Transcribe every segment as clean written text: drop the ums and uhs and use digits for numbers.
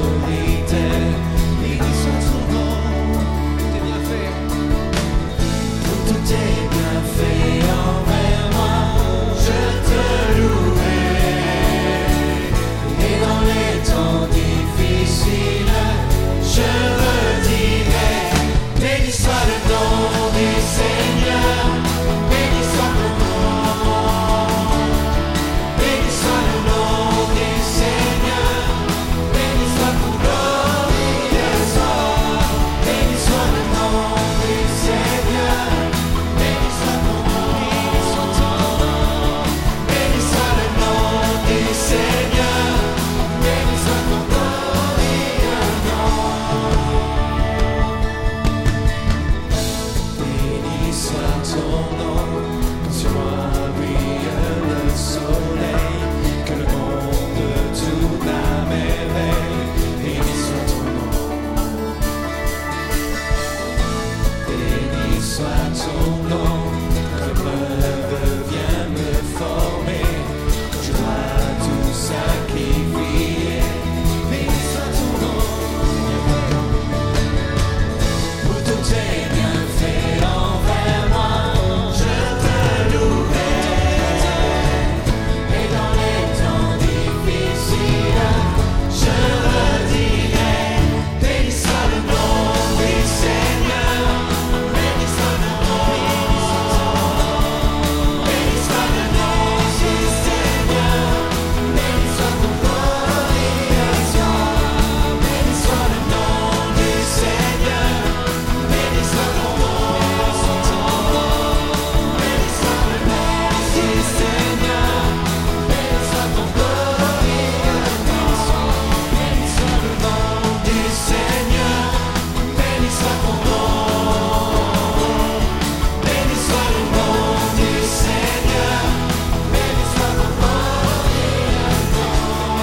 solitaire, béni soit ton nom. Tes bienfaits, pour tous tes bienfaits envers moi, je te louerai. Et dans les temps difficiles, je redirai, béni soit le nom du Seigneur, béni soit ton nom, béni soit le nom du Seigneur, béni soit ton glorieux sort, béni soit le nom du Seigneur, béni soit ton nom, béni soit le nom du Seigneur, béni soit ton glorieux nom. Béni soit ton nom, sur moi brille le soleil, que le monde tourne à merveille. Béni soit ton nom. Béni soit ton nom, comme l'œuvre vient me former, je dois tout sacrifier. Béni soit ton nom. Pour tous tes bienfaits envers moi, je te louerai. Et dans les temps difficiles, je redirai, béni soit le nom du Seigneur, béni soit le nom, béni soit le nom du Seigneur, béni soit ton glorieux sort, béni soit le nom du Seigneur, béni soit ton nom, béni soit le nom du Seigneur, béni soit ton glorieux nom, béni soit le nom du Seigneur, béni soit ton nom, béni soit le nom du Seigneur, béni soit ton glorieux nom.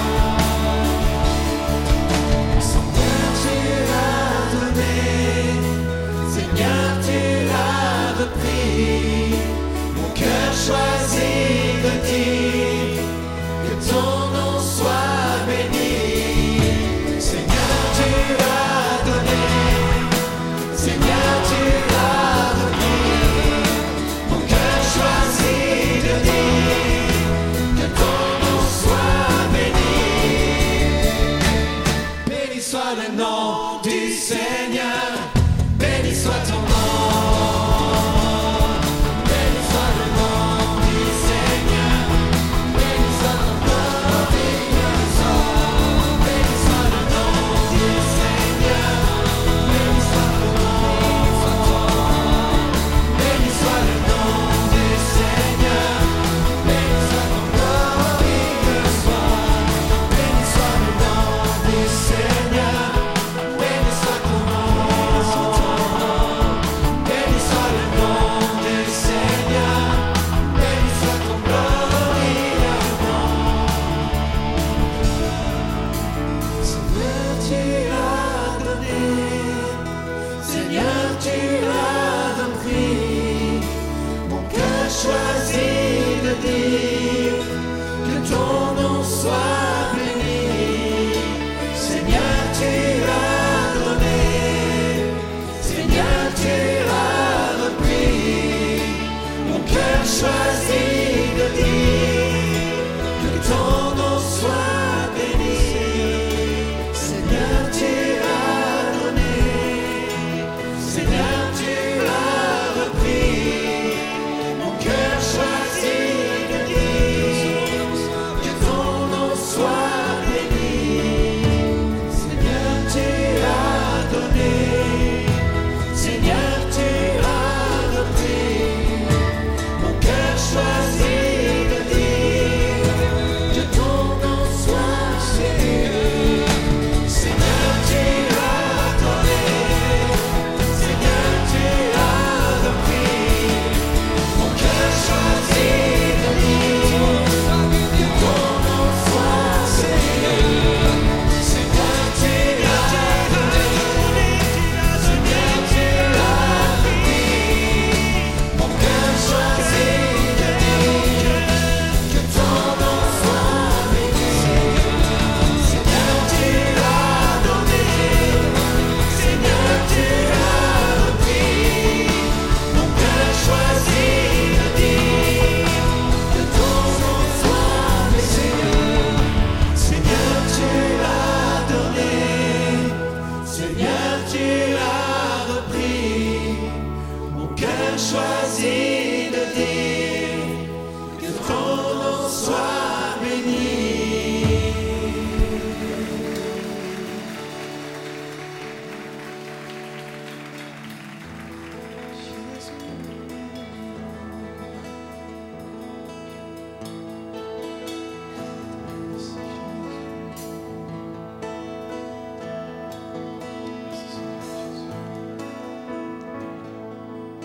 Seigneur, tu l'as donné, Seigneur, tu l'as repris, mon cœur choisit de dire que ton nom soit béni. Seigneur, tu l'as donné, Seigneur, tu l'as repris, mon cœur choisit de dire que ton nom soit béni. Béni soit le nom du Seigneur, béni soit ton nom. Béni soit le nom du Seigneur, béni soit ton glorieux sort, béni soit le nom du Seigneur, béni soit ton nom, béni soit le nom du Seigneur, béni soit ton glorieux sort, béni soit le nom du Seigneur, béni soit ton nom, béni soit le nom du Seigneur, béni soit ton glorieux nom. Seigneur, tu l'as donné, Seigneur, tu l'as repris, mon cœur choisit de dire que ton nom soit béni. Seigneur, tu l'as donné, Seigneur, tu l'as repris, mon cœur choisit de dire que ton nom soit béni. Seigneur, tu l'as donné, Seigneur, tu l'as repris, mon cœur choisit de dire que ton nom soit Jésus.